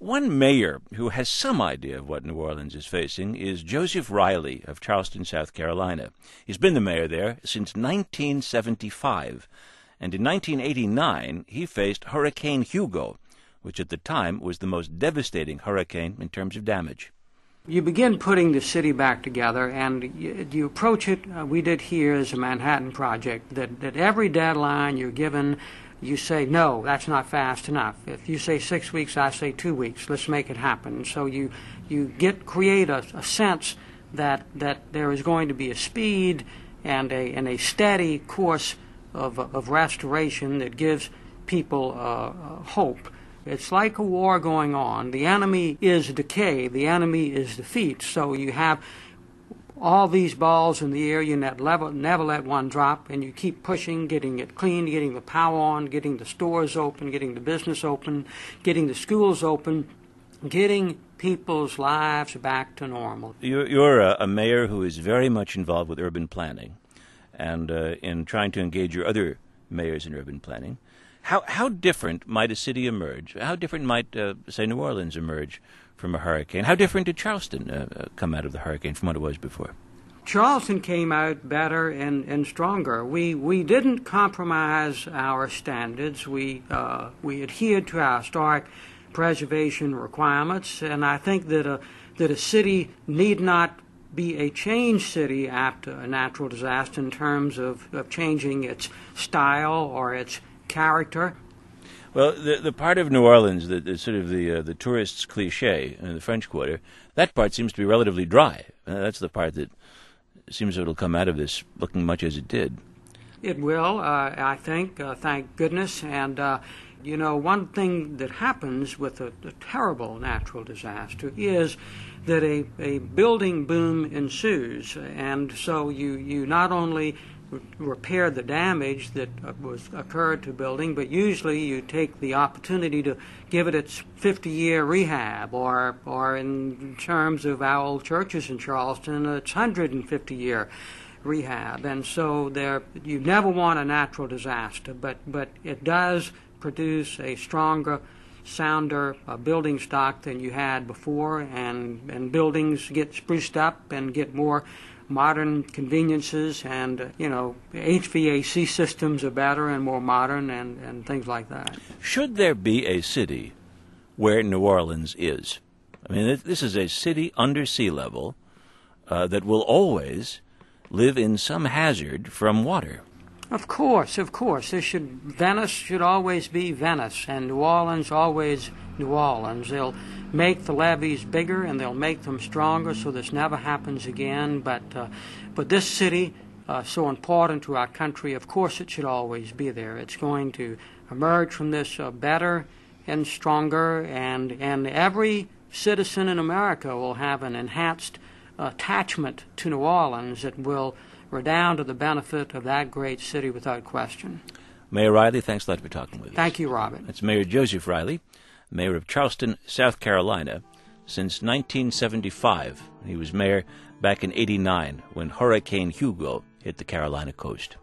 One mayor who has some idea of what New Orleans is facing is Joseph Riley of Charleston, South Carolina. He's been the mayor there since 1975, and in 1989 he faced Hurricane Hugo, which at the time was the most devastating hurricane in terms of damage. You begin putting the city back together, and you approach it, we did here as a Manhattan Project, that every deadline you're given, you say, no, that's not fast enough. If you say 6 weeks, I say 2 weeks. Let's make it happen. So you create a sense that there is going to be a speed and a steady course of restoration that gives people hope. It's like a war going on. The enemy is decay. The enemy is defeat. So you have all these balls in the air. You never let one drop, and you keep pushing, getting it clean, getting the power on, getting the stores open, getting the business open, getting the schools open, getting people's lives back to normal. You're a mayor who is very much involved with urban planning and in trying to engage your other mayors in urban planning. How different might a city emerge? How different might, say, New Orleans emerge from a hurricane? How different did Charleston come out of the hurricane from what it was before? Charleston came out better and stronger. We didn't compromise our standards. We adhered to our historic preservation requirements, and I think that a city need not be a changed city after a natural disaster in terms of changing its style or its character. Well, the part of New Orleans that sort of the tourists' cliche in the French Quarter, that part seems to be relatively dry. That's the part that seems it'll come out of this looking much as it did. It will, I think, thank goodness. And, one thing that happens with a terrible natural disaster is that a building boom ensues. And so you not only repair the damage that occurred to building, but usually you take the opportunity to give it its 50-year rehab, or in terms of our old churches in Charleston, its 150-year rehab. And so you never want a natural disaster, but it does produce a stronger, sounder building stock than you had before, and buildings get spruced up and get more modern conveniences, and HVAC systems are better and more modern, and things like that. Should there be a city where New Orleans is? I mean, this is a city under sea level that will always live in some hazard from water. Of course. Venice should always be Venice, and New Orleans always New Orleans. They'll make the levees bigger, and they'll make them stronger, so this never happens again. But this city, so important to our country, of course it should always be there. It's going to emerge from this better and stronger, and every citizen in America will have an enhanced attachment to New Orleans that will redound to the benefit of that great city without question. Mayor Riley, thanks a lot for talking with us. Thank you, Robert. That's Mayor Joseph Riley, mayor of Charleston, South Carolina, since 1975. He was mayor back in '89 when Hurricane Hugo hit the Carolina coast.